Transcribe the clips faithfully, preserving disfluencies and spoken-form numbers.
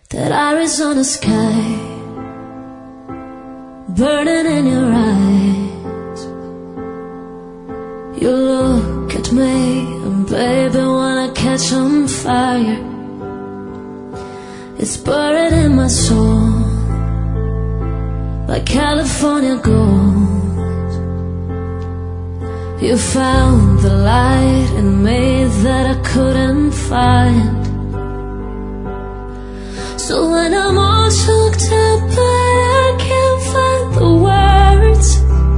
that Arizona sky burning in your eyes. You look at me and baby wanna catch on fire. It's buried in my soul like California gold. You found the light in me that I couldn't find. So when I'm all choked up but I can't find the words,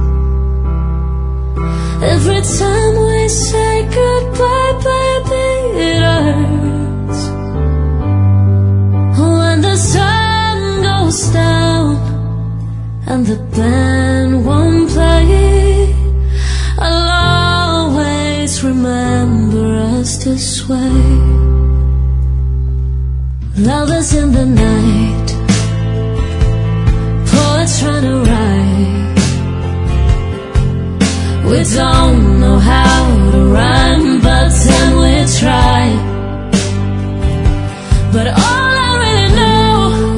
every time we say goodbye, baby, it hurts. When the sun goes down and the band won't play, I'll always remember us this way. Lovers in the night, poets trying to write. We don't know how to rhyme, but then we try. But all I really know,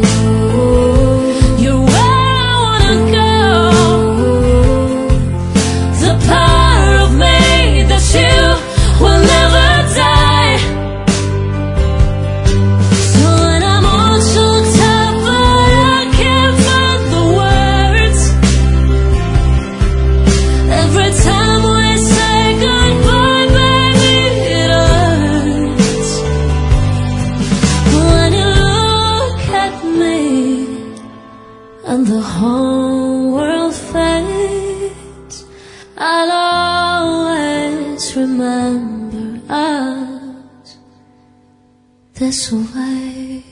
you're where I wanna go. The part of me that you will never die. So when I'm all choked up but I can't find the words, every time we say goodbye, baby, it hurts. When you look at me and the whole world fades, I'll always remember us this way.